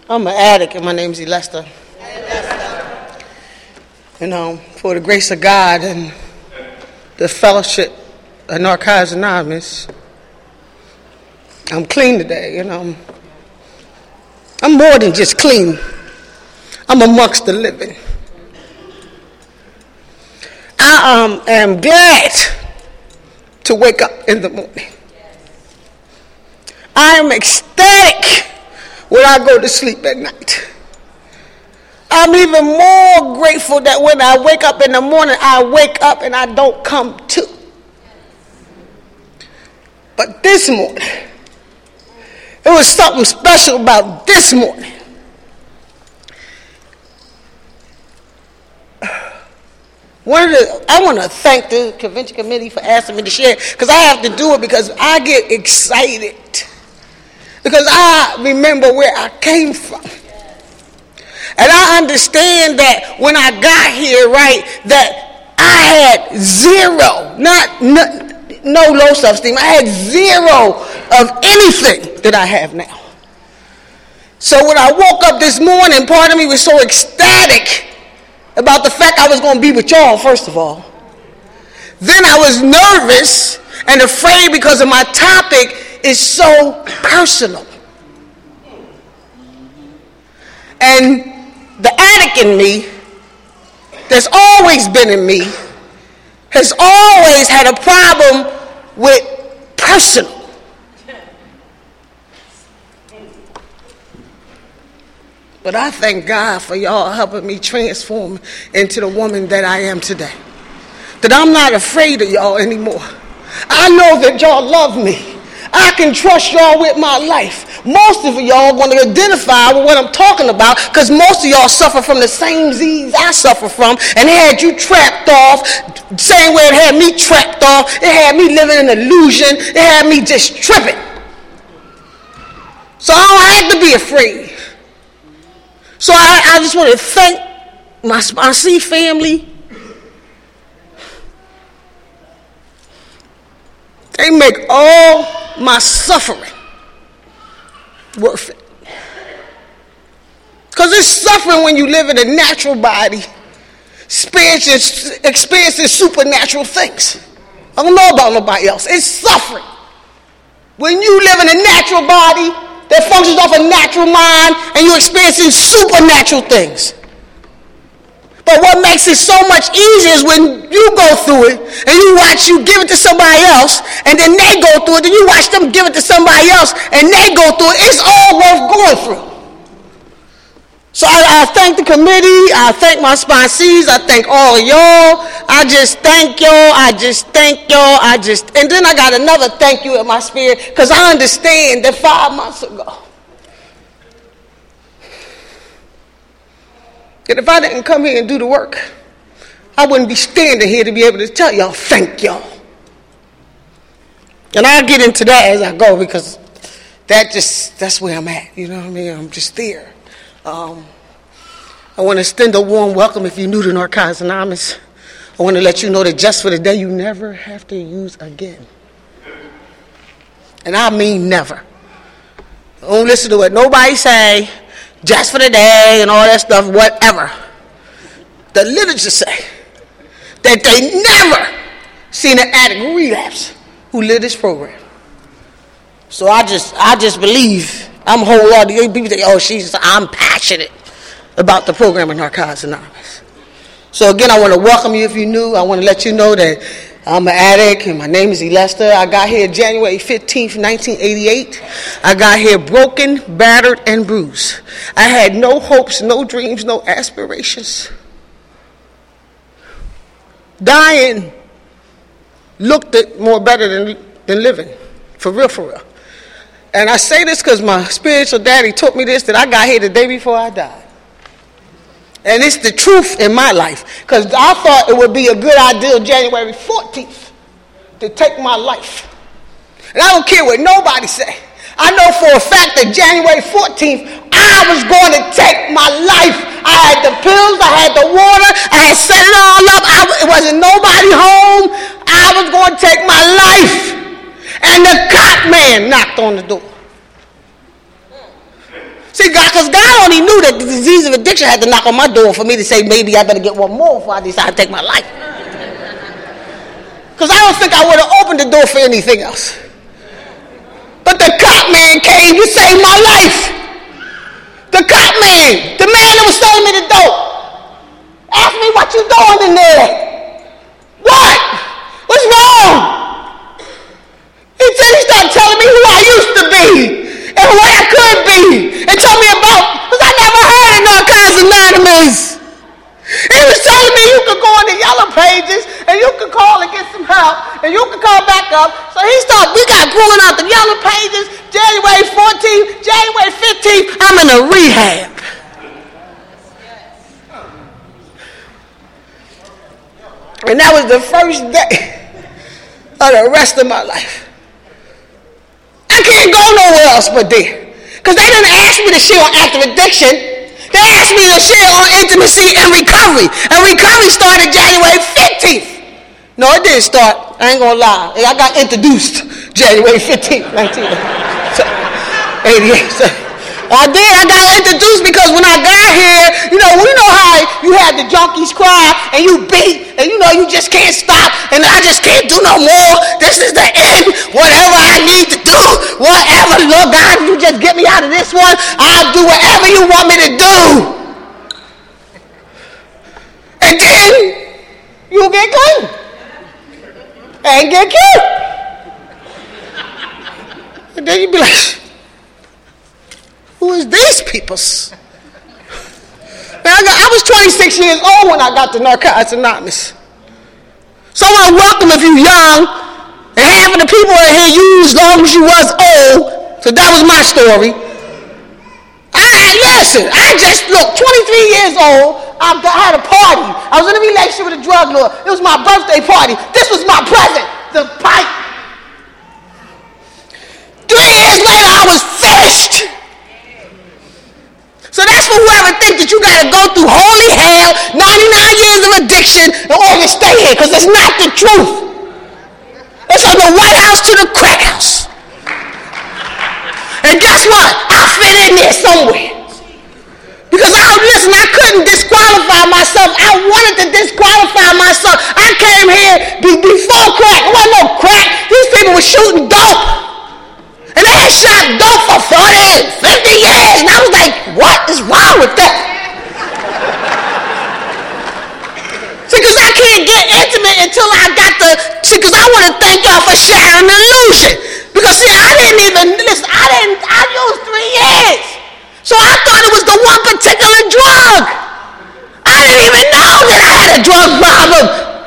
I'm an addict, and my name's Lester. And for the grace of God and the fellowship of Narcotics Anonymous, I'm clean today. I'm more than just clean. I'm amongst the living. I am glad to wake up in the morning. I am ecstatic when I go to sleep at night. I'm even more grateful that when I wake up in the morning, I wake up and I don't come to. But this morning, it was something special about this morning. I want to thank the convention committee for asking me to share, because I have to do it because I get excited. Because I remember where I came from. And I understand that when I got here, right, that I had zero, no low self-esteem. I had zero of anything that I have now. So when I woke up this morning, part of me was so ecstatic about the fact I was going to be with y'all, first of all. Then I was nervous and afraid because of my topic is so personal. And the addict in me, that's always been in me, has always had a problem with personal. But I thank God for y'all helping me transform into the woman that I am today. That I'm not afraid of y'all anymore. I know that y'all love me. I can trust y'all with my life. Most of y'all are going to identify with what I'm talking about, because most of y'all suffer from the same disease I suffer from, and it had you trapped off, same way it had me trapped off. It had me living in illusion. It had me just tripping. So I don't have to be afraid. So I just want to thank my sponsee family. They make all my suffering worth it. Because it's suffering when you live in a natural body, experiencing supernatural things. I don't know about nobody else. It's suffering. When you live in a natural body that functions off a natural mind and you're experiencing supernatural things. But what makes it so much easier is when you go through it and you watch you give it to somebody else, and then they go through it, and you watch them give it to somebody else and they go through it. It's all worth going through. So I thank the committee, I thank my sponsees, I thank all of y'all. I just thank y'all, and then I got another thank you in my spirit, because I understand that 5 months ago, that if I didn't come here and do the work, I wouldn't be standing here to be able to tell y'all, thank y'all. And I'll get into that as I go, because that's where I'm at, you know what I mean? I'm just there. I want to extend a warm welcome if you're new to Narcotics Anonymous. I want to let you know that just for the day, you never have to use again. And I mean never. Don't listen to what nobody say, just for the day and all that stuff, whatever. The literature say that they never seen an addict relapse who lived this program. So I just believe, I'm a whole lot of people say, I'm passionate about the program of Narcotics Anonymous. So again, I want to welcome you if you're new. I want to let you know that I'm an addict and my name is Lester. I got here January 15th, 1988. I got here broken, battered, and bruised. I had no hopes, no dreams, no aspirations. Dying looked more better than living, for real. And I say this because my spiritual daddy taught me this, that I got here the day before I died. And it's the truth in my life, because I thought it would be a good idea January 14th to take my life. And I don't care what nobody say. I know for a fact that January 14th, I was going to take my life. I had the pills, I had the water, I had set it all up. It wasn't nobody home. I was going to take my life. And the cop man knocked on the door. See, God, because God knew that the disease of addiction had to knock on my door for me to say maybe I better get one more before I decide to take my life. Because I don't think I would have opened the door for anything else. But the cop man came to save my life. The cop man, the man that was selling me the dope, asked me, what you doing in there? What? What's wrong? He started telling me who I used to be and who I could be, and told me about, because I never heard of Narcotics Anonymous. He was telling me you could go on the yellow pages and you could call and get some help and you could call back up. So we got pulling out the yellow pages, January 14th, January 15th, I'm in a rehab. And that was the first day of the rest of my life. I can't go nowhere else but there. Because they didn't ask me to share on active addiction. They asked me to share on intimacy and recovery. And recovery started January 15th. No, it didn't start. I ain't going to lie. I got introduced January 15th, 1988. So I did. I got introduced because when I got here, we know how you had the junkies cry and you beat and you just can't stop and I just can't do no more. This is the end. Whatever I need to do, whatever, Lord God, you just get me out of this one, I'll do whatever you want me to do. And then you get clean and get killed. And then you be like, who is these peoples? I was 26 years old when I got to Narcotics Anonymous. So I welcome if you're young, and half of the people in here you as long as you was old. So that was my story. Listen, I just look 23 years old. I had a party. I was in a relationship with a drug lord. It was my birthday party. This was my present, the pipe. 3 years later, I was finished. So that's for whoever thinks that you got to go through holy hell, 99 years of addiction in order to stay here, because it's not the truth. It's from the White House to the crack house. And guess what? I fit in there somewhere. Because I couldn't disqualify myself. I wanted to disqualify myself. I came here before crack. There wasn't no crack. These people were shooting dope. And they had shot dope for 40, 50 years. And I was like, what is wrong with that? See, because I can't get intimate until I got because I want to thank y'all for sharing the illusion. Because see, I didn't even, listen, I used 3 years. So I thought it was the one particular drug. I didn't even know that I had a drug problem.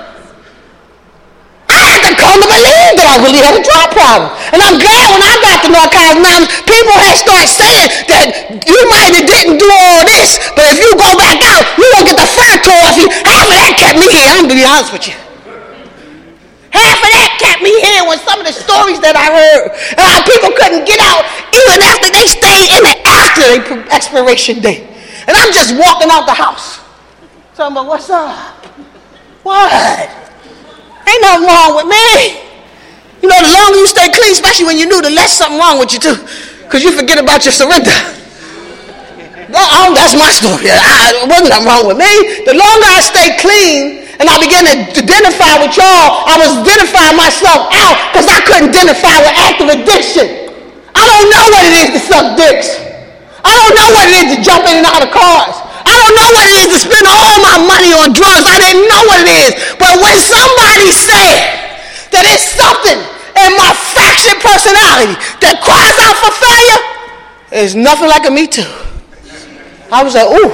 I had to come to believe that I really had a drug problem. And I'm glad when I got to Narcotics Anonymous, people had started saying that you might have didn't do all this, but if you go back out, you don't get the front tore off you. Half of that kept me here, I'm going to be honest with you. Half of that kept me here with some of the stories that I heard. And how people couldn't get out even after they stayed in it after the expiration date. And I'm just walking out the house. Talking about, what's up? What? Ain't nothing wrong with me. The longer you stay clean, especially when you knew, the less something wrong with you too. Because you forget about your surrender. That's my story. It wasn't nothing wrong with me. The longer I stay clean, and I began to identify with y'all, I was identifying myself out because I couldn't identify with active addiction. I don't know what it is to suck dicks. I don't know what it is to jump in and out of cars. I don't know what it is to spend all my money on drugs. I didn't know what it is. But when somebody said that it's something in my fractured personality that cries out for failure, there's nothing like a Me Too. I was like, ooh.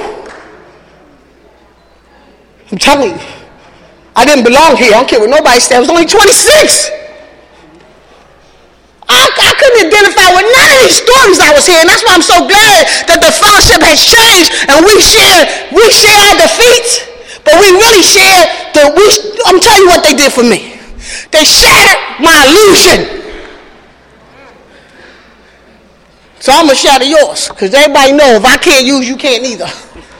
I'm telling you. I didn't belong here. I don't care what nobody said. I was only 26. I couldn't identify with none of these stories I was hearing. That's why I'm so glad that the fellowship has changed and we share our defeats, but we really share I'm telling you what they did for me. They shattered my illusion. So I'm going to shatter yours, because everybody knows if I can't use, you can't either.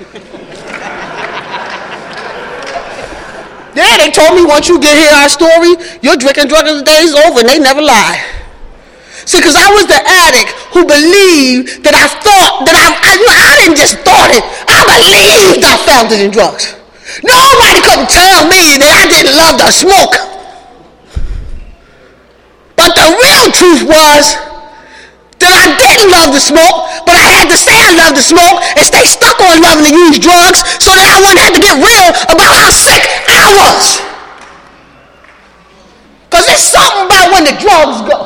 Yeah, they told me once you get here our story, your drinking drug days over, and they never lie. See, because I was the addict who believed that I thought that I didn't just thought it. I believed I found it in drugs. Nobody could tell me that I didn't love the smoke. But the real truth was that I didn't love the smoke, but I had to say I love the smoke and stay stuck on loving to use drugs so that I wouldn't have to get real about how sick I was. Because there's something about when the drugs go.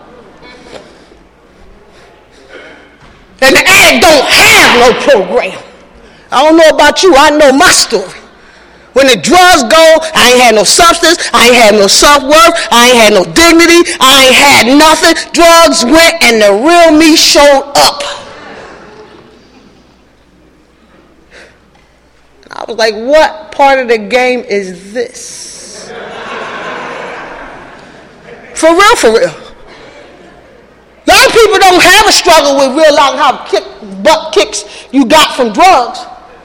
And the addict don't have no program. I don't know about you, I know my story. When the drugs go, I ain't had no substance, I ain't had no self-worth, I ain't had no dignity, I ain't had nothing. Drugs went and the real me showed up. I was like, what part of the game is this? For real, for real. A lot of people don't have a struggle with realizing how butt kicks you got from drugs.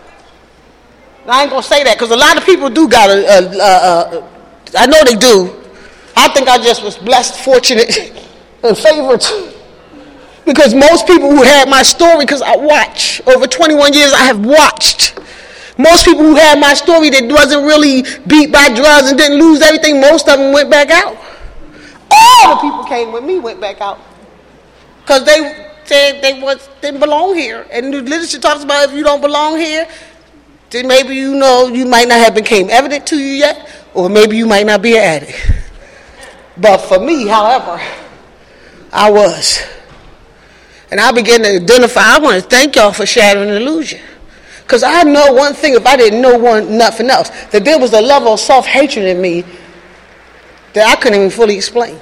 I ain't going to say that because a lot of people do got I know they do. I think I just was blessed, fortunate, and favored. Because most people who had my story, because I watch, over 21 years I have watched. Most people who had my story that wasn't really beat by drugs and didn't lose everything, most of them went back out. All the people came with me went back out. Because they said they didn't belong here. And the literature talks about if you don't belong here, then maybe you might not have become evident to you yet, or maybe you might not be an addict. But for me, however, I was. And I began to identify, I want to thank y'all for shattering the illusion. Because I know one thing, if I didn't know nothing else, that there was a level of self-hatred in me that I couldn't even fully explain.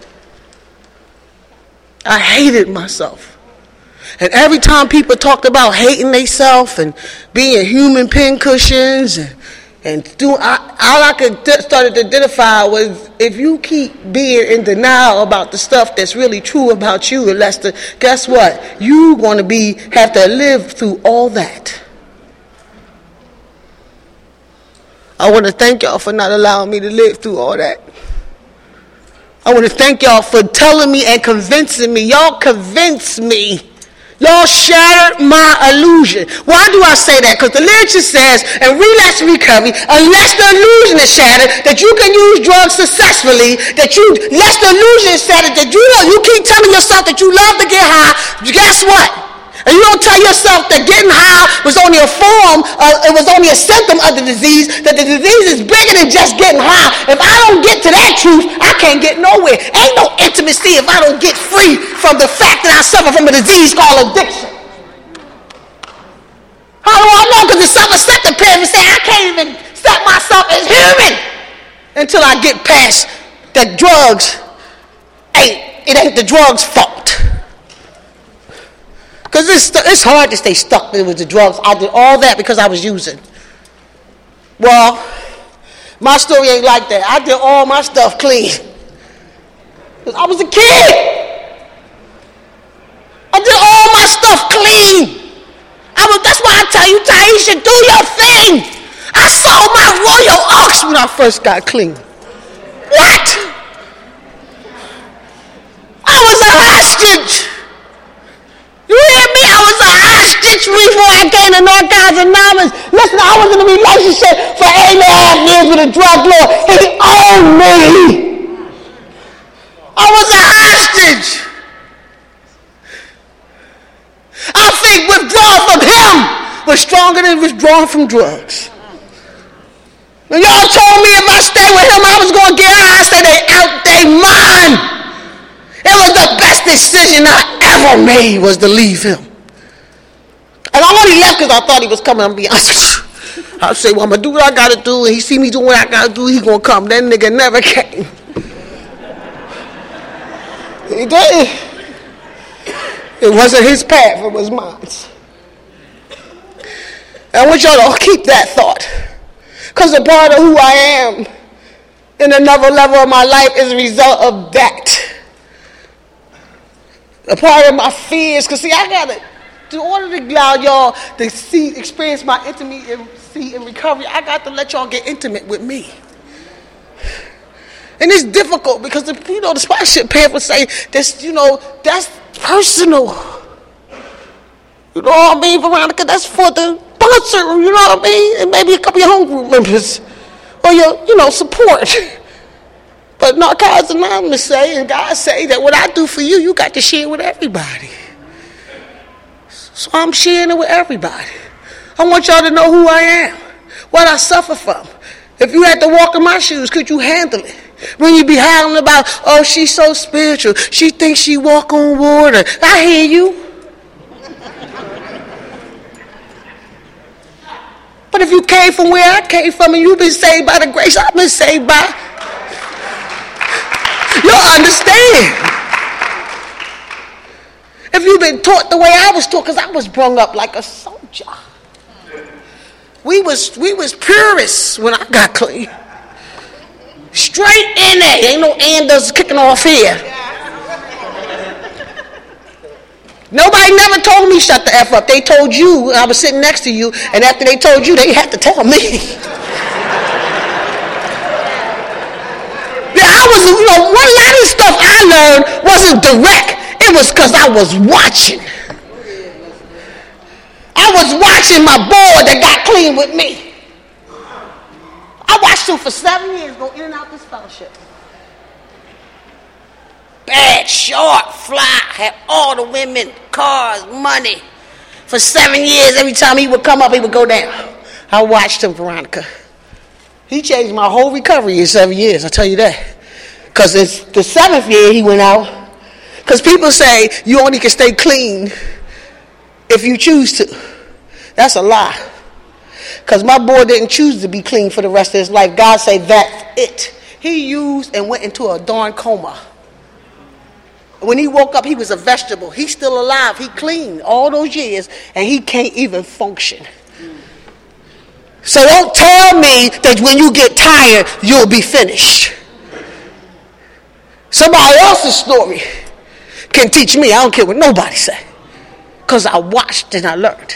I hated myself. And every time people talked about hating themselves and being human pincushions and doing, all I could start to identify was if you keep being in denial about the stuff that's really true about you, Lester, guess what? You're going to have to live through all that. I want to thank y'all for not allowing me to live through all that. I want to thank y'all for telling me and convincing me. Y'all convinced me. Y'all shattered my illusion. Why do I say that? Because the literature says in relapse and recovery, unless the illusion is shattered, that you can use drugs successfully, unless the illusion is shattered, that you keep telling yourself that you love to get high, guess what? And you don't tell yourself that getting high was only a symptom of the disease, that the disease is bigger than just getting high. If I don't get to that truth, I can't get nowhere. Ain't no intimacy if I don't get free from the fact that I suffer from a disease called addiction. How do I know? Because the self-acceptance parents say I can't even accept myself as human until I get past that drugs it ain't the drugs' fault. Because it's hard to stay stuck with the drugs. I did all that because I was using. Well, my story ain't like that. I did all my stuff clean. Because I was a kid. I did all my stuff clean. That's why I tell you, Taisha, do your thing. I sold my Royal Oaks when I first got clean. What? I was a hostage. You hear me? I was a hostage before I came to Narcotics Anonymous. Listen, I was in a relationship for 8.5 years with a drug lord. He owned me. I was a hostage. I think withdrawal from him was stronger than withdrawing from drugs. When y'all told me if I stayed with him, I was going to get high, I said they out their mind. It was the best decision I ever made was to leave him. And I only left because I thought he was coming. I'm being honest. I say, well, I'm going to do what I got to do, and he see me doing what I got to do, he going to come. That nigga never came. He did. It wasn't his path, it was mine. And I want y'all to keep that thought. Because a part of who I am in another level of my life is a result of that. A part of my fears, because see, I gotta, in order to allow y'all to experience my intimacy in recovery, I got to let y'all get intimate with me. And it's difficult because, the scholarship papers say this, that's personal. You know what I mean, Veronica? That's for the sponsor, you know what I mean? And maybe a couple of your home group members or your, support. But Narcotics Anonymous say, and God say that what I do for you, you got to share with everybody. So I'm sharing it with everybody. I want y'all to know who I am, what I suffer from. If you had to walk in my shoes, could you handle it? When you be hollering about, oh, she's so spiritual, she thinks she walk on water. I hear you. But if you came from where I came from and you've been saved by the grace I've been saved by, you'll understand. If you've been taught the way I was taught, because I was brought up like a soldier. We was purists when I got clean. Straight in there. Ain't no Anders kicking off here. Nobody never told me shut the F up. They told you, I was sitting next to you, and after they told you, they had to tell me. Yeah, one lot of stuff I learned wasn't direct. It was because I was watching. I was watching my boy that got clean with me. I watched him for 7 years go in and out this fellowship. Bad, short, fly, had all the women, cars, money. For 7 years, every time he would come up, he would go down. I watched him, Veronica. He changed my whole recovery in 7 years, I tell you that. Because it's the 7th year he went out. Because people say you only can stay clean if you choose to. That's a lie. Because my boy didn't choose to be clean for the rest of his life. God said that's it. He used and went into a darn coma. When he woke up, he was a vegetable. He's still alive. He clean all those years, and he can't even function. So don't tell me that when you get tired, you'll be finished. Somebody else's story can teach me. I don't care what nobody say. Because I watched and I learned.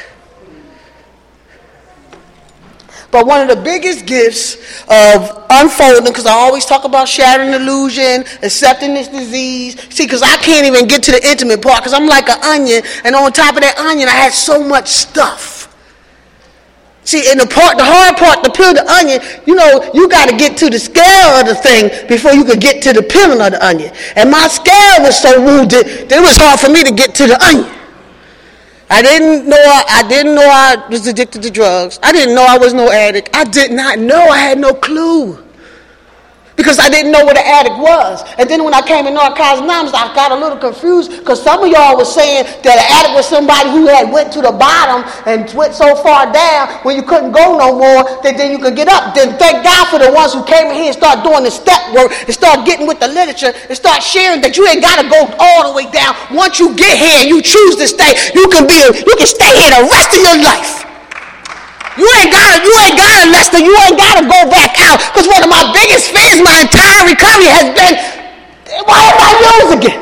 But one of the biggest gifts of unfolding, because I always talk about shattering illusion, accepting this disease. See, because I can't even get to the intimate part, because I'm like an onion, and on top of that onion, I had so much stuff. See, and the hard part, to peel the onion, you got to get to the scale of the thing before you could get to the peeling of the onion. And my scale was so wounded that it was hard for me to get to the onion. I didn't know I was addicted to drugs. I didn't know I was no addict. I did not know. I had no clue. Because I didn't know what an addict was. And then when I came in Narcotics Anonymous, I got a little confused because some of y'all was saying that an addict was somebody who had went to the bottom and went so far down when you couldn't go no more that then you could get up. Then thank God for the ones who came in here and started doing the step work and start getting with the literature and start sharing that you ain't got to go all the way down. Once you get here and you choose to stay, you can stay here the rest of your life. You ain't gotta, Lester, you ain't gotta go back out. Because one of my biggest fears my entire recovery has been, why am I used again?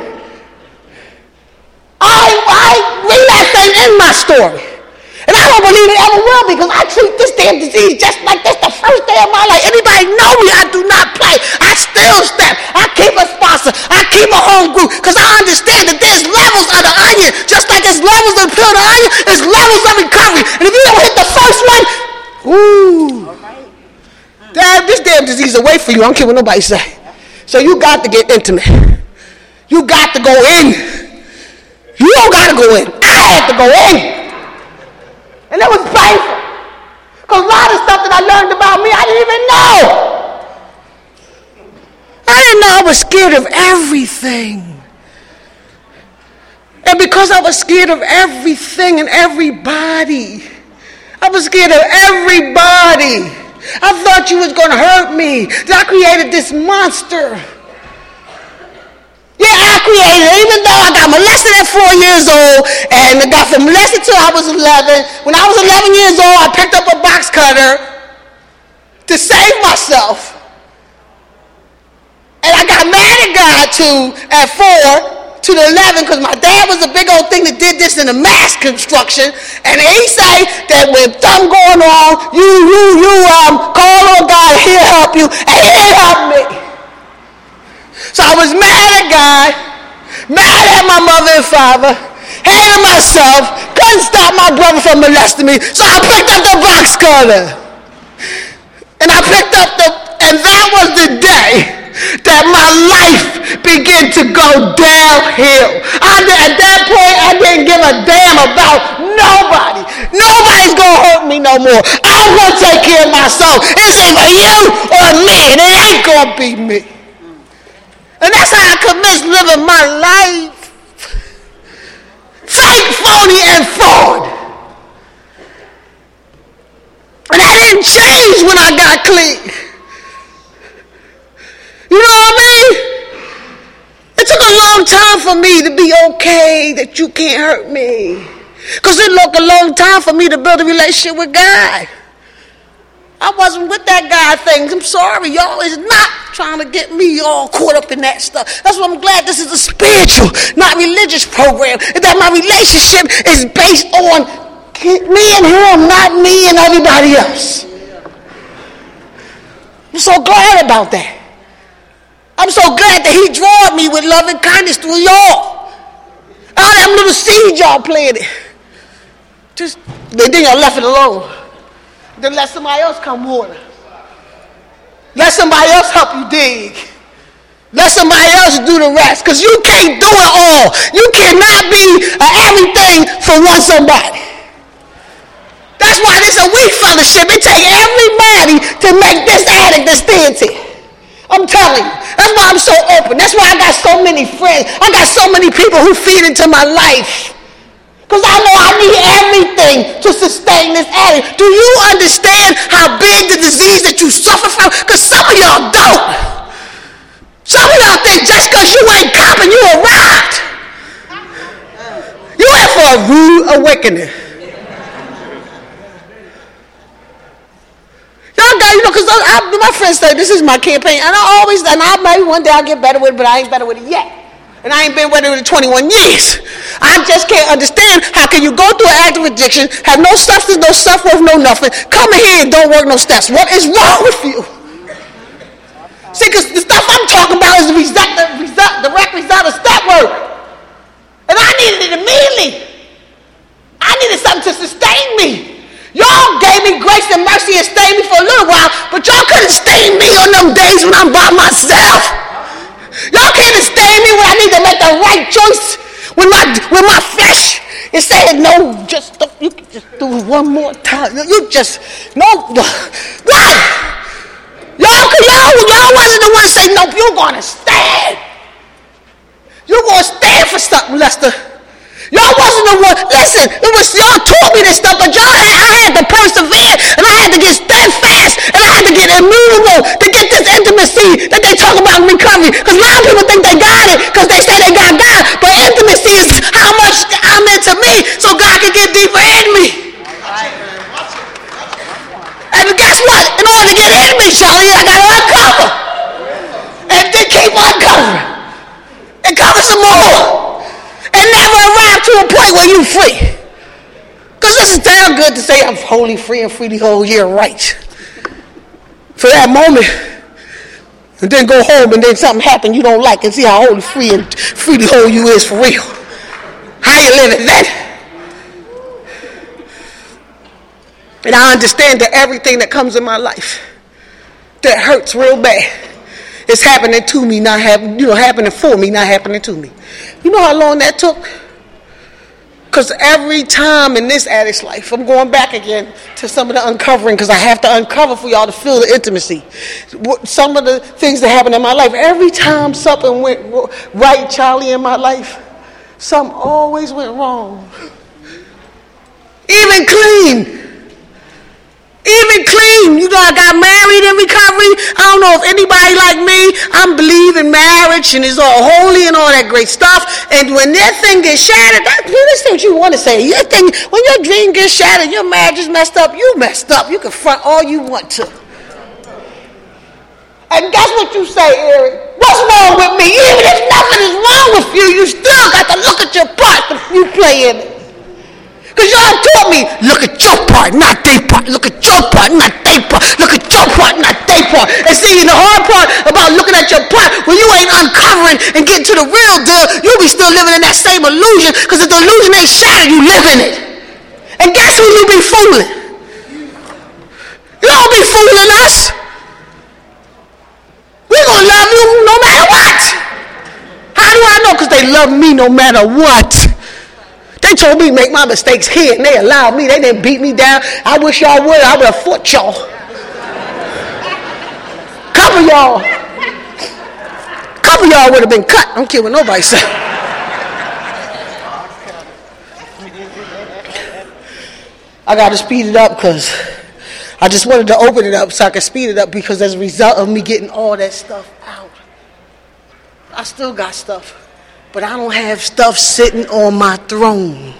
I relapsed in my story. And I don't believe it ever will because I treat this damn disease just like this the first day of my life. Anybody know me? I do not play. I still step. I keep a sponsor. I keep a home group because I understand that there's levels of the onion. Just like there's levels of the peel of the onion, there's levels of recovery. And if you don't hit the first one, this damn disease will wait for you. I don't care what nobody say. So you got to get intimate. You got to go in. You don't got to go in. I had to go in. And it was painful. Because a lot of stuff that I learned about me, I didn't even know. I didn't know I was scared of everything. And because I was scared of everything and everybody, I was scared of everybody. I thought you was going to hurt me. I created this monster. Yeah, I created it, even though I got molested at 4 years old, and I got molested till I was 11. When I was 11 years old, I picked up a box cutter to save myself. And I got mad at God at 4 to the 11 because my dad was a big old thing that did this in a mass construction. And he say that when something going on, you call on God, he'll help you, and he ain't helped me. So I was mad at God, mad at my mother and father, hated myself, couldn't stop my brother from molesting me. So I picked up the box cutter. And that was the day that my life began to go downhill. At that point, I didn't give a damn about nobody. Nobody's going to hurt me no more. I'm going to take care of myself. It's either you or me, and it ain't going to be me. And that's how I commenced living my life. Fake, phony, and fraud. And that didn't change when I got clean. You know what I mean? It took a long time for me to be okay that you can't hurt me. Because it took a long time for me to build a relationship with God. I wasn't with that God thing. I'm sorry, y'all is not trying to get me all caught up in that stuff. That's why I'm glad this is a spiritual, not religious program. And that my relationship is based on me and him, not me and everybody else. I'm so glad about that. I'm so glad that he drawed me with love and kindness through y'all. All them little seeds y'all planted. Then y'all left it alone. Then let somebody else come water. Let somebody else help you dig. Let somebody else do the rest. Because you can't do it all. You cannot be everything for one somebody. That's why this is a weak fellowship. It takes everybody to make this addict that stands here. I'm telling you. That's why I'm so open. That's why I got so many friends. I got so many people who feed into my life. Because I know I need everything to sustain this addict. Do you understand how big the disease that you suffer from? Because some of y'all don't. Some of y'all think just because you ain't coming, you arrived. You in for a rude awakening. Because my friends say this is my campaign, and I maybe one day I'll get better with it, but I ain't better with it yet. And I ain't been better with it 21 years. I just can't understand how can you go through an active addiction, have no substance, no self-worth, no nothing, come in here and don't work no steps. What is wrong with you? See, because the stuff I'm talking about is the direct result of step work. And I needed it immediately. I needed something to sustain me. Y'all gave me grace and mercy and stayed me for a little while, but y'all couldn't stay me on them days when I'm by myself. Y'all can't stay me when I need to make the right choice. When my flesh is saying no, you can just do it one more time. You just what? Y'all wasn't the one to say nope. You're gonna stand. You're gonna stand for something, Lester. Y'all wasn't the one. Listen, it was y'all taught me this stuff, but I had to persevere, and I had to get steadfast, and I had to get immovable to get this intimacy that they talk about in recovery. Because a lot of people think they got it because they say they got God, but intimacy is how much I'm into me, so God can get deeper in me. And guess what? In order to get in me, Charlie, I got to uncover, and then keep uncovering, and cover some more. And never arrive to a point where you're free. Because this is damn good to say I'm wholly free and freely whole. Yeah, right. For that moment. And then go home and then something happen you don't like and see how wholly free and freely whole you is for real. How you living then? And I understand that everything that comes in my life that hurts real bad is happening to me, not happening for me, not happening to me. You know how long that took? Because every time in this addict's life, I'm going back again to some of the uncovering, because I have to uncover for y'all to feel the intimacy. Some of the things that happened in my life, every time something went right, Charlie, in my life, something always went wrong. Even clean. You know, I got married in recovery. I don't know if anybody like me, I'm believing marriage and it's all holy and all that great stuff. And when that thing gets shattered, that's what you want to say. When your dream gets shattered, your marriage is messed up, you messed up. You can front all you want to. And guess what you say, Eric? What's wrong with me? Even if nothing is wrong with you, you still got to look at your part that you play in it. Because y'all taught me me, look at your part, not their part. Look at your part, not their part. Look at your part, not their part. And see, the hard part about looking at your part, when you ain't uncovering and getting to the real deal, you'll be still living in that same illusion, because if the illusion ain't shattered, you live in it. And guess who you be fooling? You don't be fooling us. We're going to love you no matter what. How do I know? Because they love me no matter what. They told me to make my mistakes here, and they allowed me. They didn't beat me down. I wish y'all would. I would have fought y'all. Couple y'all would have been cut. I don't care what nobody say. I got to speed it up because I just wanted to open it up so I could speed it up, because as a result of me getting all that stuff out, I still got stuff, but I don't have stuff sitting on my throne.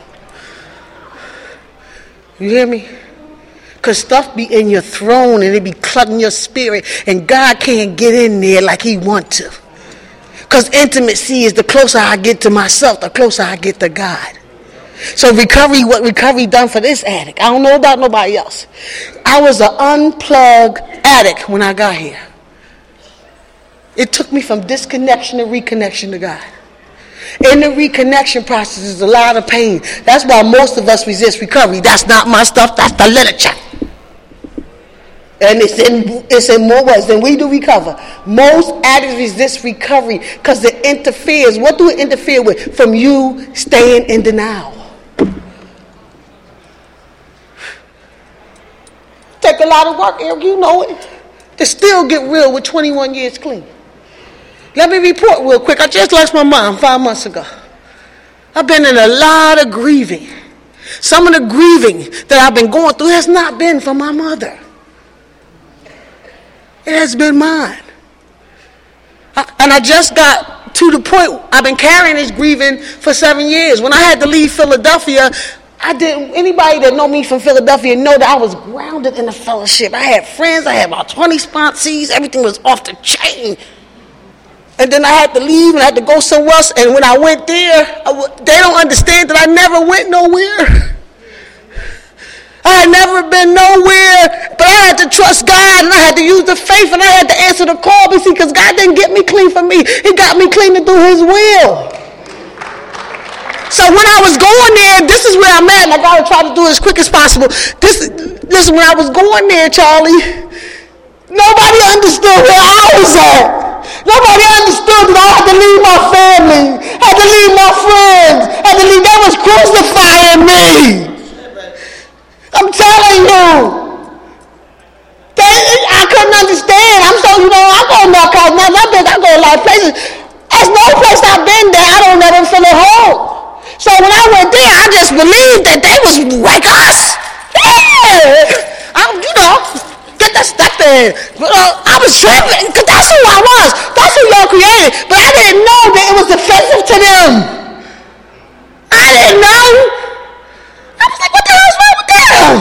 You hear me? Because stuff be in your throne and it be clutching your spirit, and God can't get in there like he wants to. Because intimacy is the closer I get to myself, the closer I get to God. So recovery, what recovery done for this addict, I don't know about nobody else. I was an unplugged addict when I got here. It took me from disconnection to reconnection to God. In the reconnection process is a lot of pain. That's why most of us resist recovery. That's not my stuff, that's the literature. And it's in more ways than we do recover. Most addicts resist recovery because it interferes. What do it interfere with? From you staying in denial. Take a lot of work, Eric, you know it, to still get real with 21 years clean. Let me report real quick. I just lost my mom 5 months ago. I've been in a lot of grieving. Some of the grieving that I've been going through has not been for my mother. It has been mine. And I just got to the point, I've been carrying this grieving for 7 years. When I had to leave Philadelphia, anybody that know me from Philadelphia know that I was grounded in the fellowship. I had friends, I had about 20 sponsees, everything was off the chain. And then I had to leave and I had to go somewhere else. And when I went there, they don't understand that I never went nowhere. I had never been nowhere, but I had to trust God, and I had to use the faith, and I had to answer the call, because God didn't get me clean for me. He got me clean to do his will. So when I was going there, this is where I'm at, and I got to try to do it as quick as possible. This is when I was going there, Charlie. Nobody understood where I was at. Nobody understood that I had to leave my family, had to leave my friends, had to leave. That was crucifying me. I'm telling you. I couldn't understand. I go to North Carolina, I go a lot of places. There's no place I've been there I don't never feel at home. So when I went there, I just believed that they was like us. Yeah. Get that stuff in. I was tripping, because that's who I was. That's who y'all created. But I didn't know that it was offensive to them. I didn't know. I was like, what the hell's wrong with them?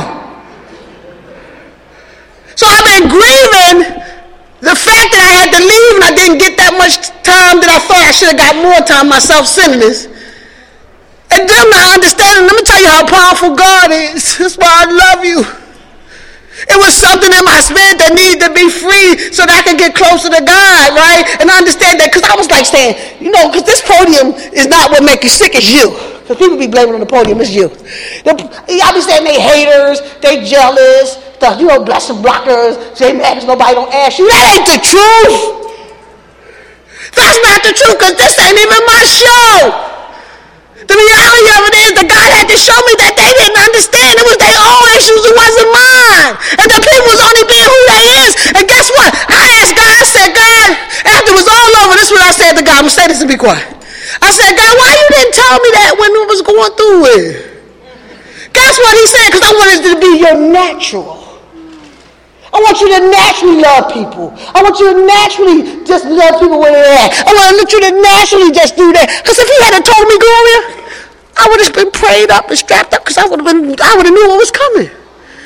So I've been grieving the fact that I had to leave and I didn't get that much time that I thought I should have got more time, my self-centeredness. And them not understanding, let me tell you how powerful God is. That's why I love you. It was something in my spirit that needed to be free so that I could get closer to God, right? And I understand that, because I was like saying, because this podium is not what makes you sick, it's you. Because people be blaming on the podium, it's you. Y'all be saying they haters, they jealous, blessing blockers, say mad because nobody don't ask you. That ain't the truth. That's not the truth, because this ain't even my show. The reality of it is that God had to show me that they didn't understand. It was their own issues, it wasn't mine. And the people was only being who they is. And guess what? I asked God, I said, God, after it was all over, this is what I said to God. I'm going to say this and be quiet. I said, God, why you didn't tell me that when it was going through it? Guess what he said? Because I wanted it to be your natural. I want you to naturally love people. I want you to naturally just love people where they're at. I want you to naturally just do that. Because if he had told me, Gloria, I would have been prayed up and strapped up, because I would have knew what was coming.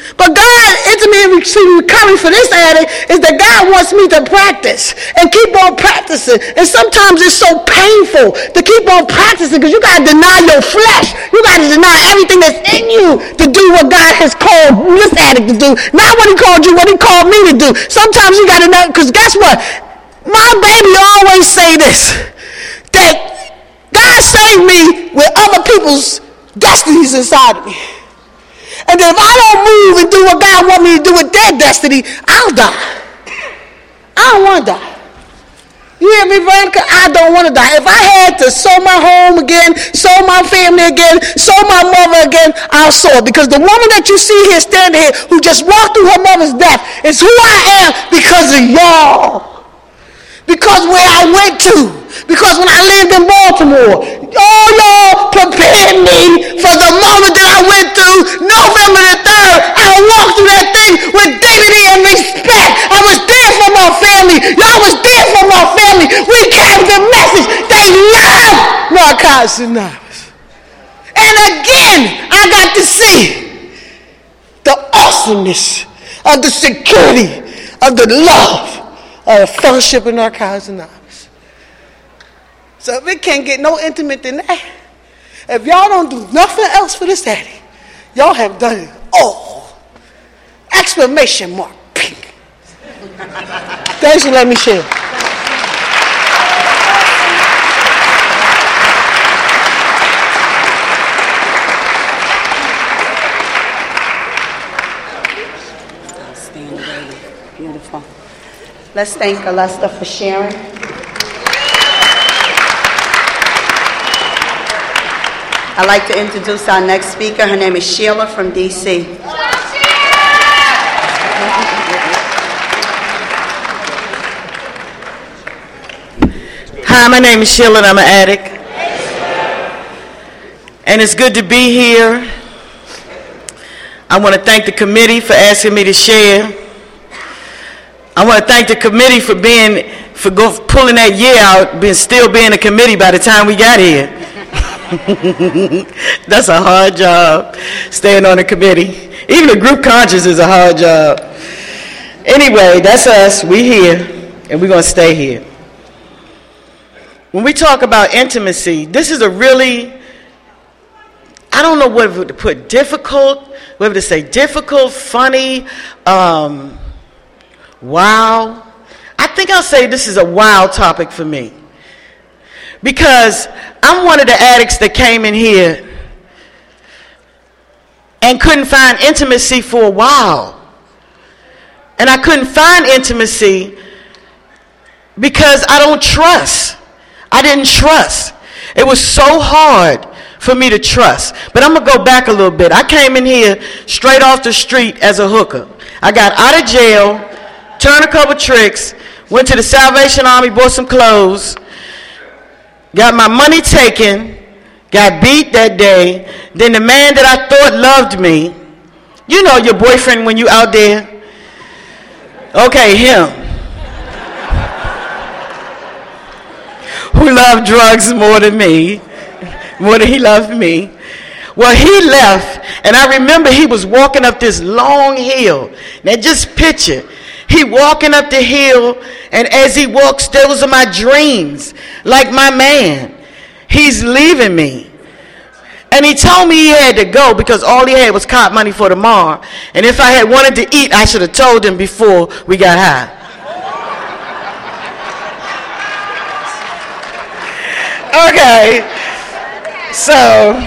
But God, intimately recovery for this addict is that God wants me to practice and keep on practicing. And sometimes it's so painful to keep on practicing because you got to deny your flesh. You got to deny everything that's in you to do what God has called this addict to do. Not what he called you, what he called me to do. Sometimes you got to know, because guess what? My baby always say this, that God saved me with other people's destinies inside of me. And then if I don't move and do what God wants me to do with their destiny, I'll die. I don't want to die. You hear me, Veronica? I don't want to die. If I had to sow my home again, sow my family again, sow my mother again, I'll sow it. Because the woman that you see here standing here who just walked through her mother's death is who I am because of y'all. Because where I went to. Because when I lived in Baltimore, all y'all prepared me for the moment that I went through November the 3rd. I walked through that thing with dignity and respect. I was there for my family. Y'all was there for my family. We carried the message. They love Narcotics Anonymous. And again, I got to see the awesomeness of the security of the love of the fellowship of Narcotics Anonymous. So if it can't get no intimate than that, if y'all don't do nothing else for this daddy, y'all have done it all. Exclamation mark. Pink. Thanks for letting me share. Outstanding. Beautiful. Let's thank Alesta for sharing. I'd like to introduce our next speaker. Her name is Sheila from D.C. Hi, my name is Sheila and I'm an addict. And it's good to be here. I want to thank the committee for asking me to share. I want to thank the committee for pulling that year out, still being a committee by the time we got here. That's a hard job, staying on the committee. Even the group conscience is a hard job. Anyway, that's us. We here, and we're going to stay here. When we talk about intimacy, this is a really, I don't know whether to put difficult, whether to say difficult, funny, wow. I think I'll say this is a wow topic for me. Because I'm one of the addicts that came in here and couldn't find intimacy for a while. And I couldn't find intimacy because I don't trust. I didn't trust. It was so hard for me to trust. But I'm going to go back a little bit. I came in here straight off the street as a hooker. I got out of jail, turned a couple tricks, went to the Salvation Army, bought some clothes, got my money taken, got beat that day. Then the man that I thought loved me, you know your boyfriend when you out there? Okay, him. Who loved drugs more than me, more than he loved me. Well, he left, and I remember he was walking up this long hill. Now just picture, he walking up the hill, and as he walks, those are my dreams, like my man. He's leaving me. And he told me he had to go because all he had was cop money for tomorrow. And if I had wanted to eat, I should have told him before we got high. Okay. So,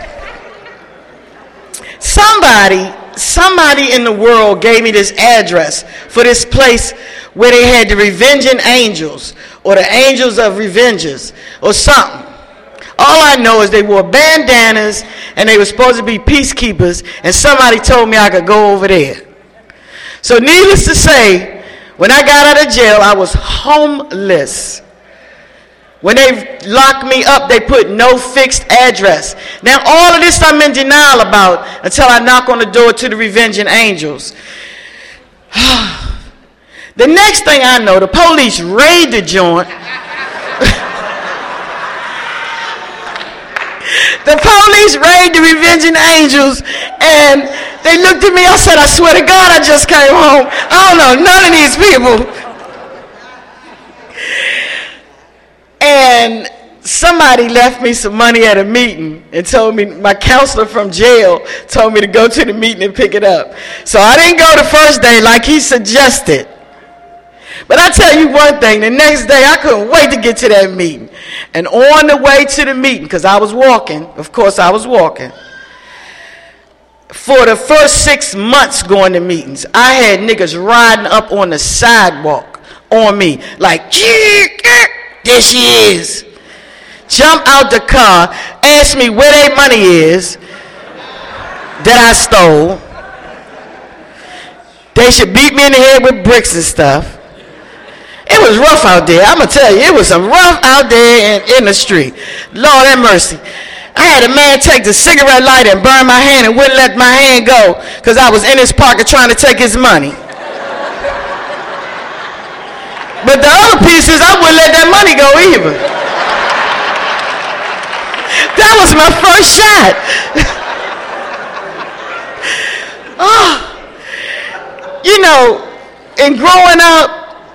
somebody in the world gave me this address for this place where they had the Revenging Angels or the Angels of Revengers or something. All I know is they wore bandanas and they were supposed to be peacekeepers, and somebody told me I could go over there. So needless to say, when I got out of jail, I was homeless. When they locked me up, they put no fixed address. Now all of this I'm in denial about until I knock on the door to the Revenging Angels. The next thing I know, the police raid the joint. The police raid the Revenging Angels, and They looked at me. I said, I swear to God, I just came home. I don't know none of these people. And somebody left me some money at a meeting and told me, my counselor from jail told me to go to the meeting and pick it up. So I didn't go the first day like he suggested. But I tell you one thing, the next day I couldn't wait to get to that meeting. And on the way to the meeting, because I was walking, of course I was walking, for the first 6 months going to meetings, I had niggas riding up on the sidewalk on me, like, there she is. Jump out the car, ask me where their money is that I stole. They should beat me in the head with bricks and stuff. It was rough out there. I'm going to tell you, it was some rough out there in the street. Lord have mercy. I had a man take the cigarette lighter and burn my hand and wouldn't let my hand go because I was in his pocket trying to take his money. But the other pieces, I wouldn't let that money go either. That was my first shot. Oh, you know, in growing up,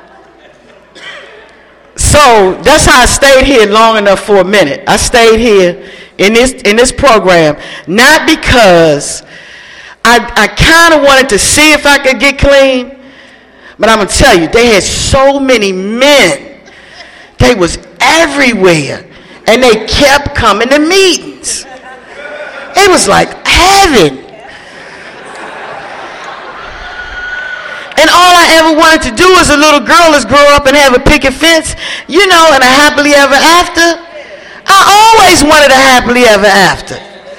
so that's how I stayed here long enough for a minute. I stayed here in this program, not because I kind of wanted to see if I could get clean, but I'm going to tell you, they had so many men. They was everywhere, and they kept coming to meetings. It was like heaven. And all I ever wanted to do as a little girl is grow up and have a picket fence, you know, and a happily ever after. I always wanted a happily ever after.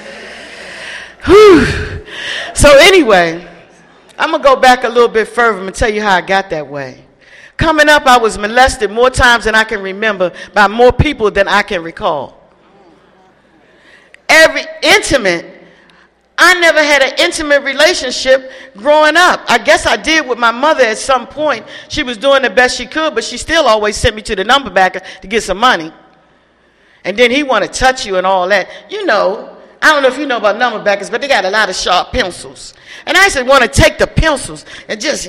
Whew. So anyway, I'm going to go back a little bit further and tell you how I got that way. Coming up, I was molested more times than I can remember by more people than I can recall. I never had an intimate relationship growing up. I guess I did with my mother at some point. She was doing the best she could, but she still always sent me to the numberbacker to get some money. And then he wanted to touch you and all that. You know, I don't know if you know about numberbackers, but they got a lot of sharp pencils. And I just want to take the pencils and just,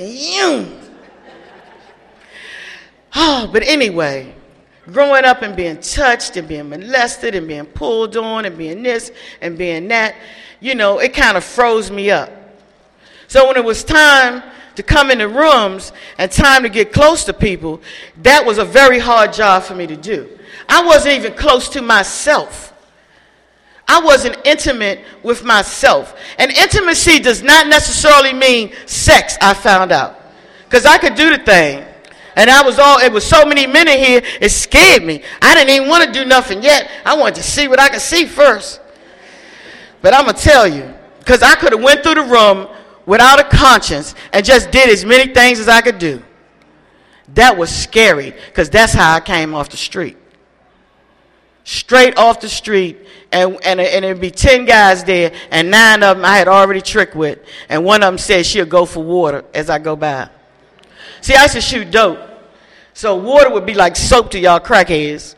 Oh, but anyway, growing up and being touched and being molested and being pulled on and being this and being that, you know, it kind of froze me up. So when it was time to come in the rooms and time to get close to people, that was a very hard job for me to do. I wasn't even close to myself. I wasn't intimate with myself. And intimacy does not necessarily mean sex, I found out. Because I could do the thing. And it was so many men in here, it scared me. I didn't even want to do nothing yet. I wanted to see what I could see first. But I'm going to tell you, because I could have went through the room without a conscience and just did as many things as I could do. That was scary, because that's how I came off the street. Straight off the street, and it'd be 10 guys there, and 9 of them I had already tricked with, and one of them said she'll go for water as I go by. See, I used to shoot dope, so water would be like soap to y'all crackheads.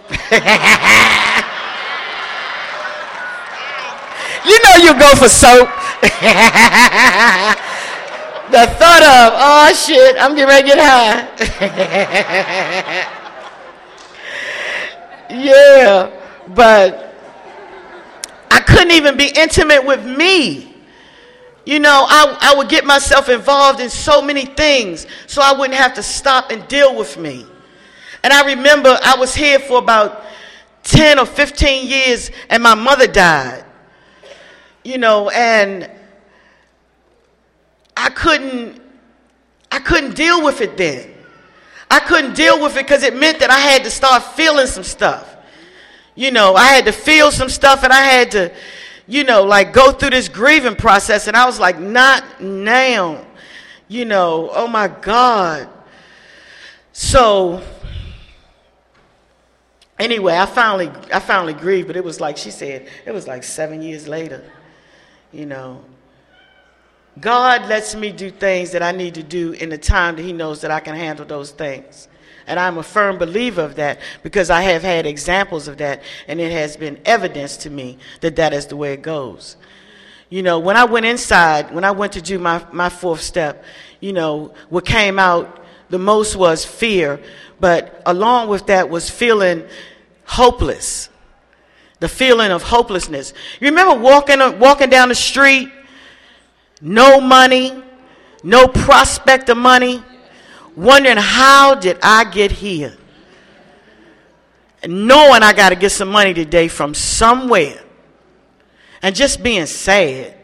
You know you go for soap. The thought of, oh shit, I'm getting ready to get high. Yeah, but I couldn't even be intimate with me. You know, I would get myself involved in so many things so I wouldn't have to stop and deal with me. And I remember I was here for about 10 or 15 years and my mother died. You know, and I couldn't deal with it then. I couldn't deal with it because it meant that I had to start feeling some stuff. You know, I had to feel some stuff and I had to, you know, like go through this grieving process. And I was like, not now. You know, oh my God. So anyway, I finally grieved, but it was like she said, it was like 7 years later. You know, God lets me do things that I need to do in the time that he knows that I can handle those things. And I'm a firm believer of that because I have had examples of that, and it has been evidence to me that that is the way it goes. You know, when I went inside, when I went to do my fourth step, you know, what came out the most was fear. But along with that was feeling hopeless. The feeling of hopelessness. You remember walking down the street, no money, no prospect of money, wondering how did I get here? And knowing I got to get some money today from somewhere. And just being sad.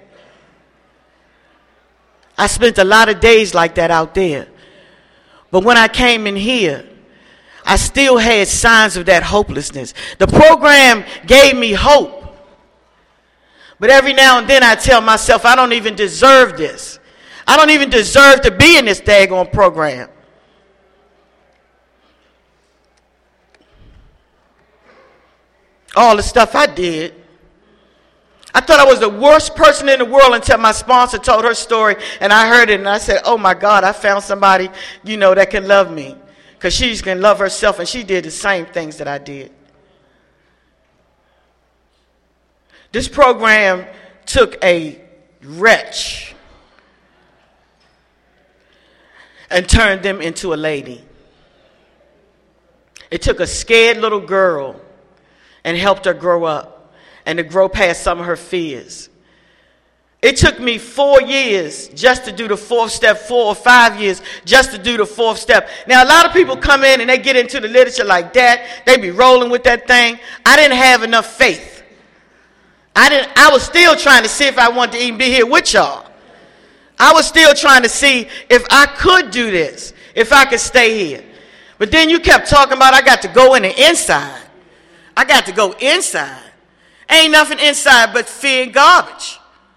I spent a lot of days like that out there. But when I came in here, I still had signs of that hopelessness. The program gave me hope. But every now and then I tell myself, I don't even deserve this. I don't even deserve to be in this daggone program. All the stuff I did. I thought I was the worst person in the world until my sponsor told her story and I heard it and I said, oh my God, I found somebody, you know, that can love me. Because she can love herself and she did the same things that I did. This program took a wretch and turned them into a lady. It took a scared little girl and helped her grow up and to grow past some of her fears. It took me 4 years just to do the fourth step, 4 or 5 years just to do the fourth step. Now, a lot of people come in and they get into the literature like that. They be rolling with that thing. I didn't have enough faith. I was still trying to see if I wanted to even be here with y'all. I was still trying to see if I could do this, if I could stay here. But then you kept talking about I got to go in the inside. I got to go inside. Ain't nothing inside but fear and garbage.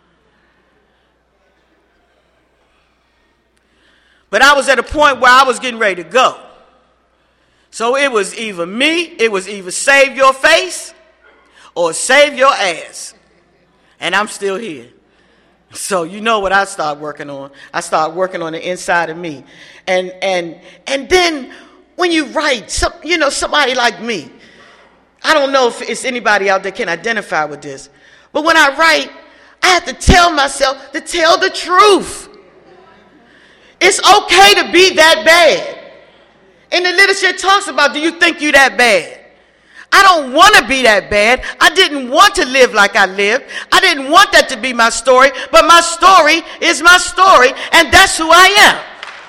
But I was at a point where I was getting ready to go. So it was either save your face or save your ass. And I'm still here. So you know what I started working on. I started working on the inside of me. And then when you write, somebody like me, I don't know if it's anybody out there can identify with this. But when I write, I have to tell myself to tell the truth. It's okay to be that bad. And the literature talks about, do you think you that bad? I don't want to be that bad. I didn't want to live like I lived. I didn't want that to be my story. But my story is my story, and that's who I am.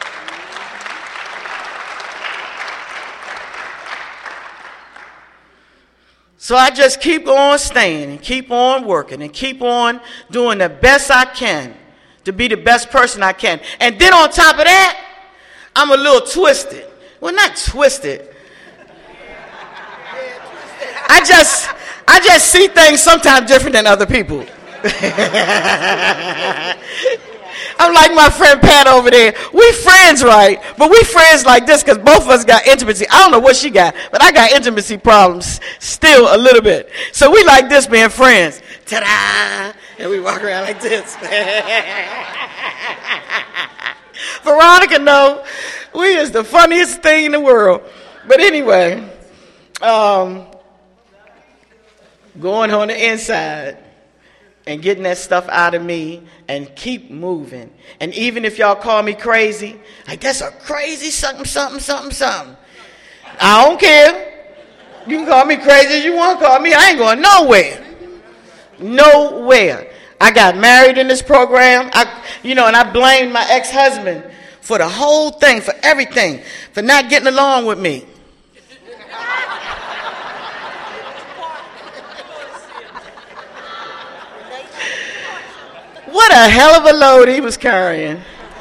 So I just keep on staying and keep on working and keep on doing the best I can to be the best person I can. And then on top of that, I'm a little twisted. Well, not twisted. I just see things sometimes different than other people. I'm like my friend Pat over there. We friends, right? But we friends like this because both of us got intimacy. I don't know what she got, but I got intimacy problems still a little bit. So we like this being friends. Ta-da! And we walk around like this. Veronica, no, we is the funniest thing in the world. But anyway, going on the inside and getting that stuff out of me and keep moving. And even if y'all call me crazy, like that's a crazy something. I don't care. You can call me crazy as you want to call me. I ain't going nowhere. Nowhere. I got married in this program, and I blamed my ex-husband for the whole thing, for everything, for not getting along with me. What a hell of a load he was carrying.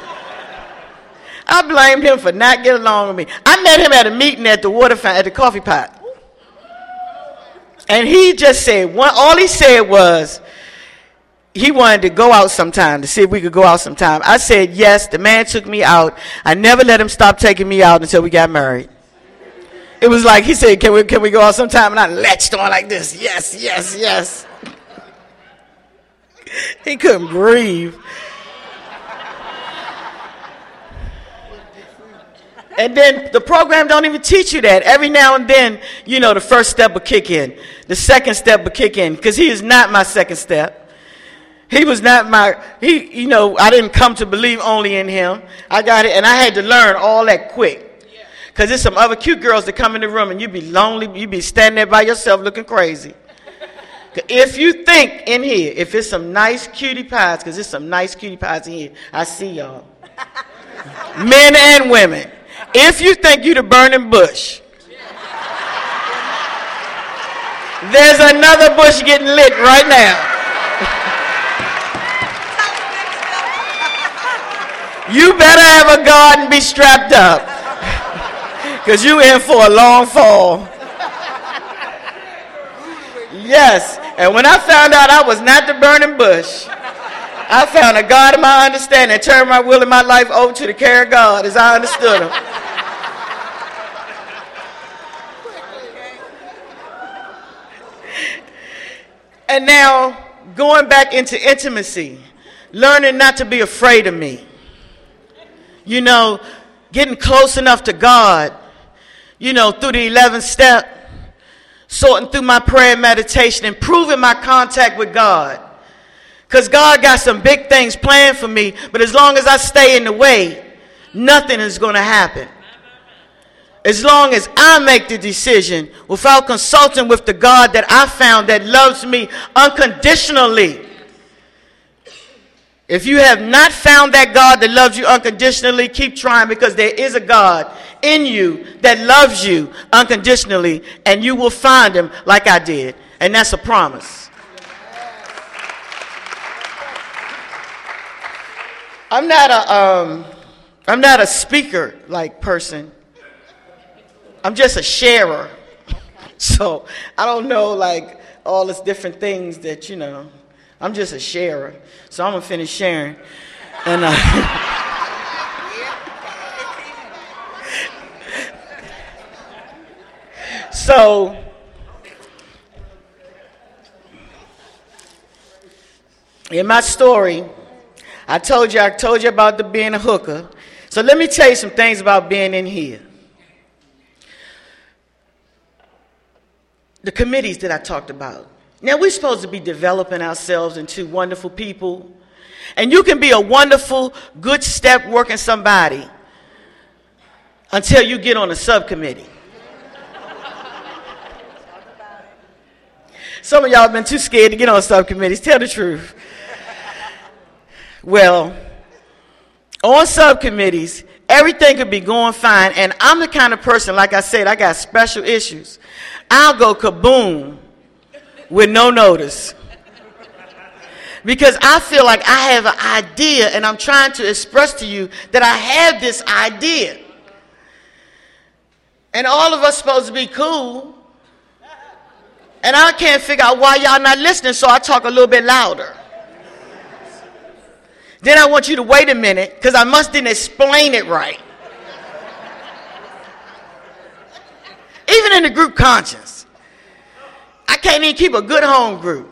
I blamed him for not getting along with me. I met him at a meeting at the water fountain, at the coffee pot. And he just said, all he said was, he wanted to go out sometime, to see if we could go out sometime. I said, yes, the man took me out. I never let him stop taking me out until we got married. It was like, he said, can we go out sometime? And I latched on like this, yes. He couldn't breathe. And then the program don't even teach you that. Every now and then, the first step will kick in. The second step will kick in, because he is not my second step. He was not I didn't come to believe only in him. I got it, and I had to learn all that quick. Because there's some other cute girls that come in the room, and you be lonely, you be standing there by yourself looking crazy. If you think in here, if it's some nice cutie pies, because there's some nice cutie pies in here, I see y'all. Men and women. If you think you the burning bush, there's another bush getting lit right now. You better have a guard and be strapped up, because you in for a long fall. Yes, and when I found out I was not the burning bush, I found a God in my understanding and turned my will and my life over to the care of God as I understood him. And now, going back into intimacy, learning not to be afraid of me. You know, getting close enough to God, through the 11th step, sorting through my prayer and meditation, improving my contact with God. Because God got some big things planned for me, but as long as I stay in the way, nothing is going to happen. As long as I make the decision without consulting with the God that I found that loves me unconditionally. If you have not found that God that loves you unconditionally, keep trying, because there is a God in you that loves you unconditionally, and you will find him like I did. And that's a promise. I'm not a speaker like person. I'm just a sharer. So I don't know like all these different things that, I'm just a sharer. So I'm going to finish sharing. And so in my story, I told you about being a hooker. So let me tell you some things about being in here. The committees that I talked about. Now, we're supposed to be developing ourselves into wonderful people. And you can be a wonderful, good step working somebody until you get on a subcommittee. Some of y'all have been too scared to get on subcommittees. Tell the truth. Well, on subcommittees, everything could be going fine. And I'm the kind of person, like I said, I got special issues. I'll go kaboom with no notice. Because I feel like I have an idea and I'm trying to express to you that I have this idea. And all of us supposed to be cool. And I can't figure out why y'all not listening, so I talk a little bit louder. Then I want you to wait a minute because I didn't explain it right. Even in the group conscience, I can't even keep a good home group.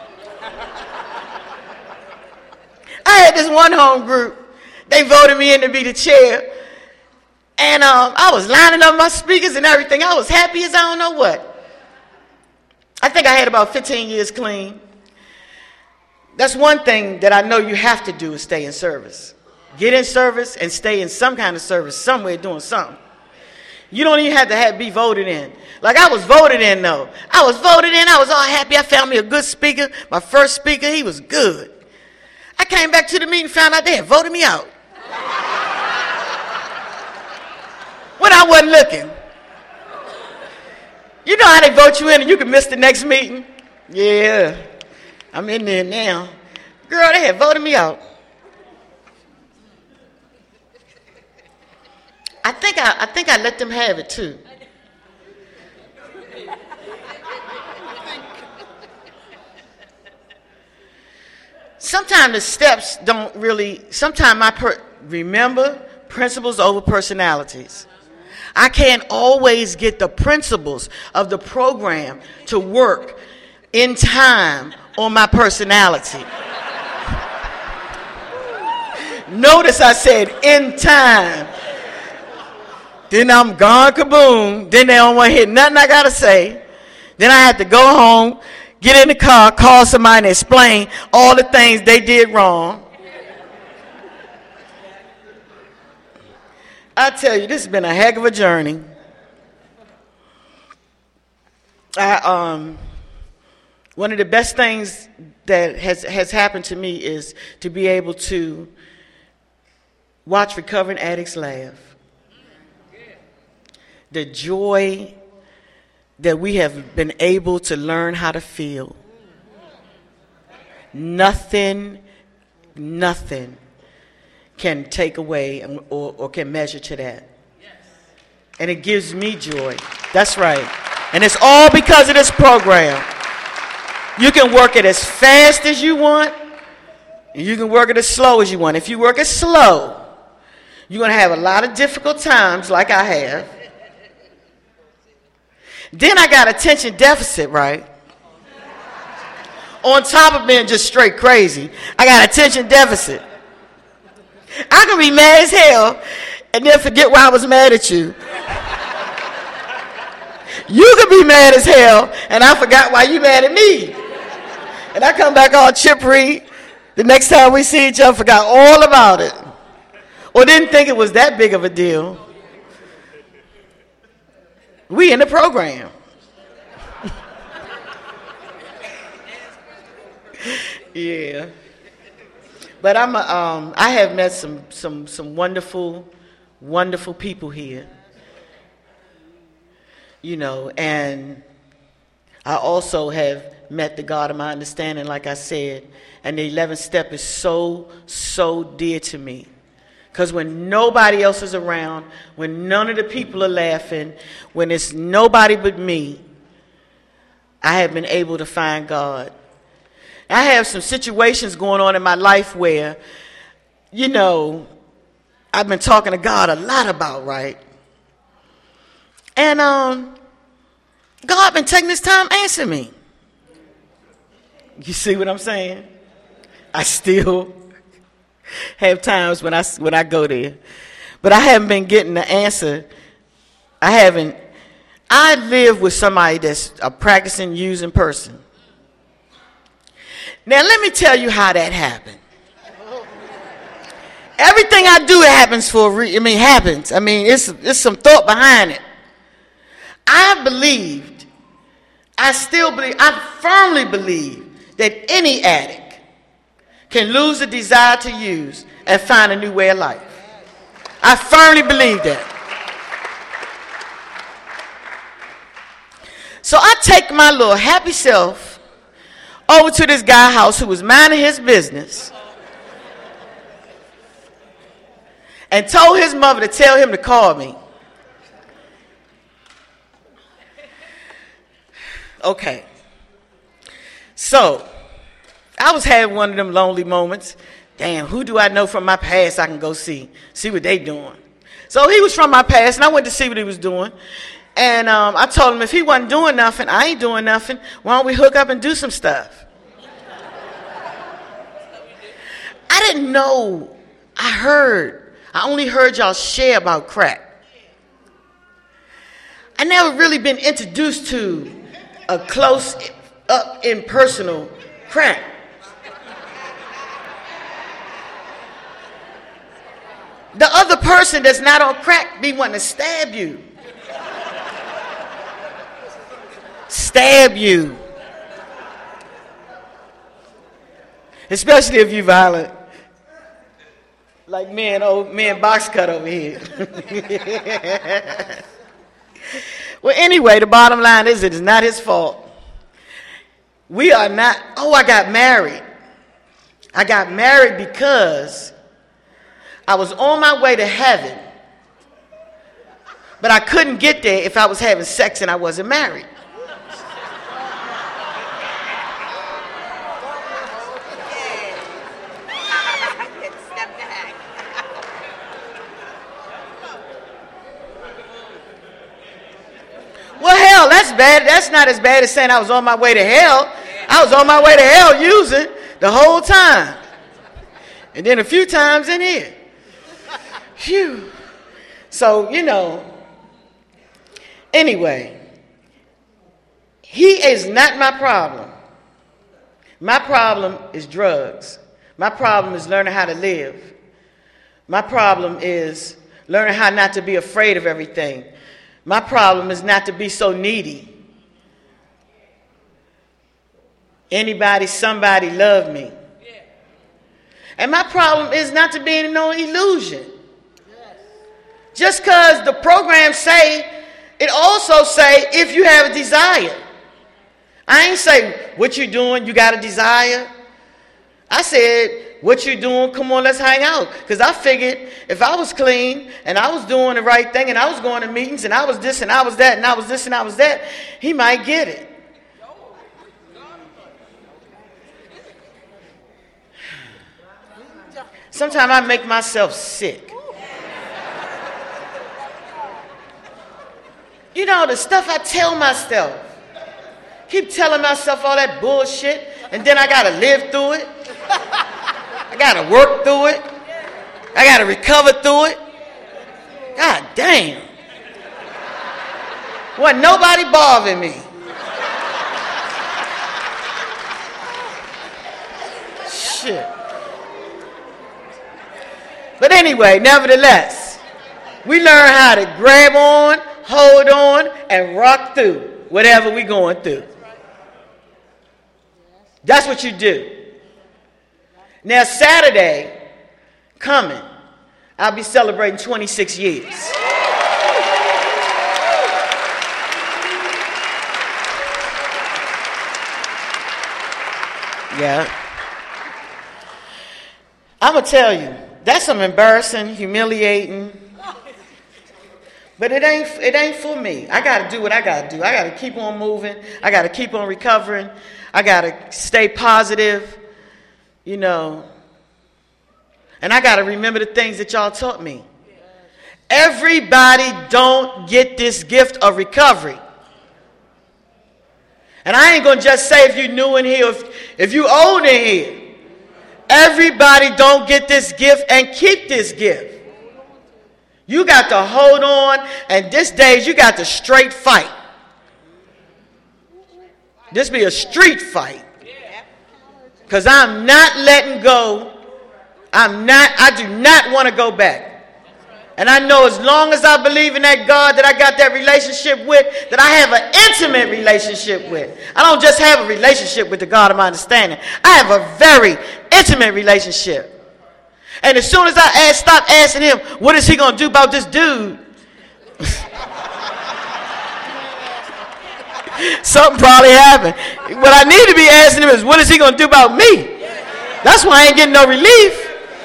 I had this one home group. They voted me in to be the chair. And I was lining up my speakers and everything. I was happy as I don't know what. I think I had about 15 years clean. That's one thing that I know you have to do is stay in service. Get in service and stay in some kind of service somewhere doing something. You don't even have to be voted in. Like I was voted in though. I was voted in. I was all happy. I found me a good speaker. My first speaker, he was good. I came back to the meeting, found out they had voted me out. When I wasn't looking. You know how they vote you in and you can miss the next meeting? Yeah, I'm in there now. Girl, they had voted me out. I think I let them have it too. Sometimes the steps don't really, sometimes remember principles over personalities. I can't always get the principles of the program to work in time on my personality. Notice I said in time. Then I'm gone kaboom. Then they don't want to hear nothing I got to say. Then I have to go home, get in the car, call somebody and explain all the things they did wrong. I tell you, this has been a heck of a journey. One of the best things that has happened to me is to be able to watch recovering addicts laugh. The joy that we have been able to learn how to feel. Nothing can take away or can measure to that. And it gives me joy. That's right. And it's all because of this program. You can work it as fast as you want, and you can work it as slow as you want. If you work it slow, you're going to have a lot of difficult times like I have. Then I got attention deficit, right? On top of being just straight crazy, I got attention deficit. I can be mad as hell and then forget why I was mad at you. You can be mad as hell and I forgot why you mad at me. And I come back all chippery. The next time we see each other, forgot all about it. Or didn't think it was that big of a deal. We in the program. Yeah. But I have met some wonderful, wonderful people here. You know, and I also have met the God of my understanding, like I said. And the 11th step is so, so dear to me. Because when nobody else is around, when none of the people are laughing, when it's nobody but me, I have been able to find God. I have some situations going on in my life where, you know, I've been talking to God a lot about, right? And God been taking his time answering me. You see what I'm saying? I still have times when I go there. But I haven't been getting the answer. I live with somebody that's a practicing using person. Now let me tell you how that happened. Everything I do, it happens for a reason. Happens. It's some thought behind it. I firmly believe that any addict can lose the desire to use and find a new way of life. I firmly believe that. So I take my little happy self over to this guy's house who was minding his business and told his mother to tell him to call me. Okay. So, I was having one of them lonely moments. Damn, who do I know from my past I can go see what they doing? So he was from my past, and I went to see what he was doing. And I told him if he wasn't doing nothing, I ain't doing nothing. Why don't we hook up and do some stuff? I didn't know. I only heard y'all share about crack. I never really been introduced to a close up impersonal crack. The other person that's not on crack be wanting to stab you. Stab you. Especially if you're violent. Like me and Box Cut over here. Well, anyway, the bottom line is it is not his fault. We are not. Oh, I got married. I got married because I was on my way to heaven, but I couldn't get there if I was having sex and I wasn't married. Well, hell, that's bad. That's not as bad as saying I was on my way to hell. I was on my way to hell using the whole time. And then a few times in here. Phew. So, anyway, he is not my problem. My problem is drugs. My problem is learning how to live. My problem is learning how not to be afraid of everything. My problem is not to be so needy. Anybody, somebody love me. And my problem is not to be in no illusion. Just because the program say, it also say if you have a desire. I ain't say what you doing, you got a desire. I said, what you doing, come on, let's hang out. Because I figured if I was clean and I was doing the right thing and I was going to meetings and I was this and I was that and I was this and I was that, he might get it. Sometimes I make myself sick. You know, the stuff I tell myself. Keep telling myself all that bullshit, and then I got to live through it. I got to work through it. I got to recover through it. God damn. Wasn't nobody bothering me. Shit. But anyway, nevertheless, we learn how to grab on, hold on, and rock through whatever we're going through. That's what you do. Now, Saturday coming, I'll be celebrating 26 years. Yeah. I'm going to tell you, that's some embarrassing, humiliating. But it ain't for me. I got to do what I got to do. I got to keep on moving. I got to keep on recovering. I got to stay positive, you know. And I got to remember the things that y'all taught me. Everybody don't get this gift of recovery. And I ain't going to just say if you're new in here, if you old in here. Everybody don't get this gift and keep this gift. You got to hold on, and this days you got to straight fight. This be a street fight. Because I'm not letting go. I do not want to go back. And I know as long as I believe in that God that I got that relationship with, that I have an intimate relationship with. I don't just have a relationship with the God of my understanding. I have a very intimate relationship. And as soon as I stop asking him, what is he going to do about this dude? Something probably happened. What I need to be asking him is, what is he going to do about me? That's why I ain't getting no relief.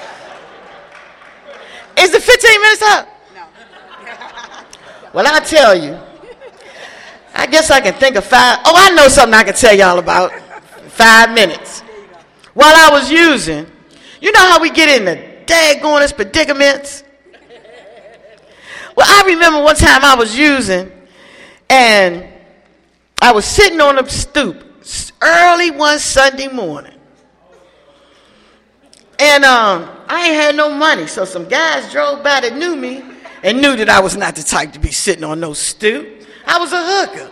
Is the 15 minutes up? No. Well, I'll tell you. I guess I can think of 5. Oh, I know something I can tell y'all about. 5 minutes. While I was using, you know how we get in the daggone predicaments? Well, I remember one time I was using, and I was sitting on the stoop early one Sunday morning. And I ain't had no money, so some guys drove by that knew me and knew that I was not the type to be sitting on no stoop. I was a hooker.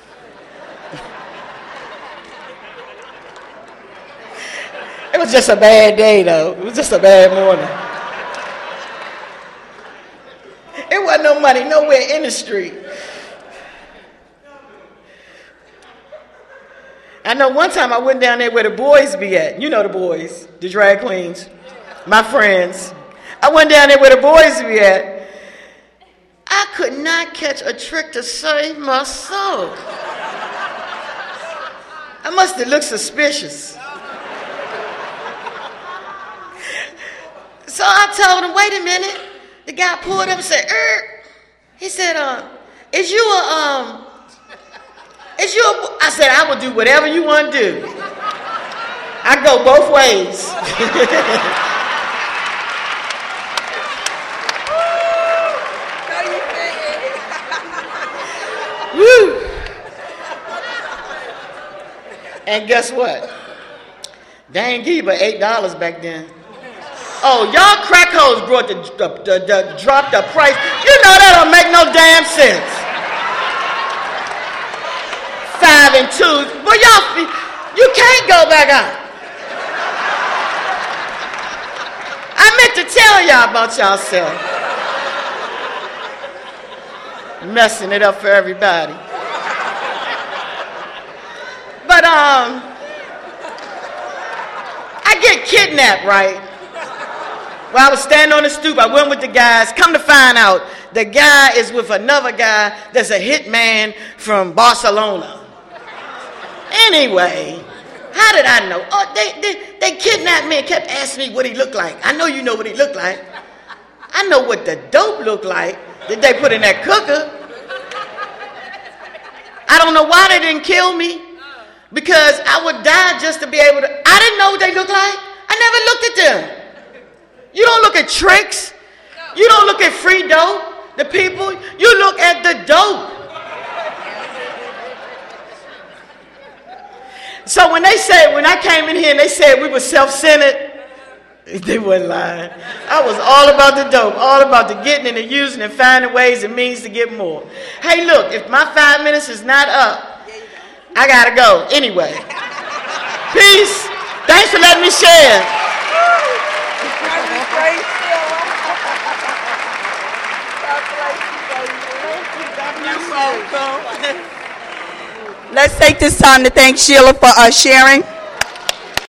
It was just a bad day, though. It was just a bad morning. It wasn't no money nowhere in the street. I know one time I went down there where the boys be at. You know the boys, the drag queens, my friends. I went down there where the boys be at. I could not catch a trick to save my soul. I must have looked suspicious. So I told him, wait a minute. The guy pulled up and said, He said, is you a, I said, I will do whatever you want to do. I go both ways. Woo. And guess what? They ain't give you but $8 back then. Oh, y'all crack hoes brought dropped the price. You know that don't make no damn sense. 5 and 2. But y'all, you can't go I got. I meant to tell y'all about yourself. Messing it up for everybody. But I get kidnapped, right? Well, I was standing on the stoop. I went with the guys. Come to find out, the guy is with another guy that's a hitman from Barcelona. Anyway, how did I know? Oh, they kidnapped me and kept asking me what he looked like. I know you know what he looked like. I know what the dope looked like that they put in that cooker. I don't know why they didn't kill me, because I would die just to be able to. I didn't know what they looked like. I never looked at them. You don't look at tricks. You don't look at free dope, the people. You look at the dope. So when I came in here and they said we were self-centered, they wasn't lying. I was all about the dope, all about the getting and the using and finding ways and means to get more. Hey, look, if my 5 minutes is not up, I gotta go. Anyway, peace. Thanks for letting me share. Let's take this time to thank Sheila for sharing.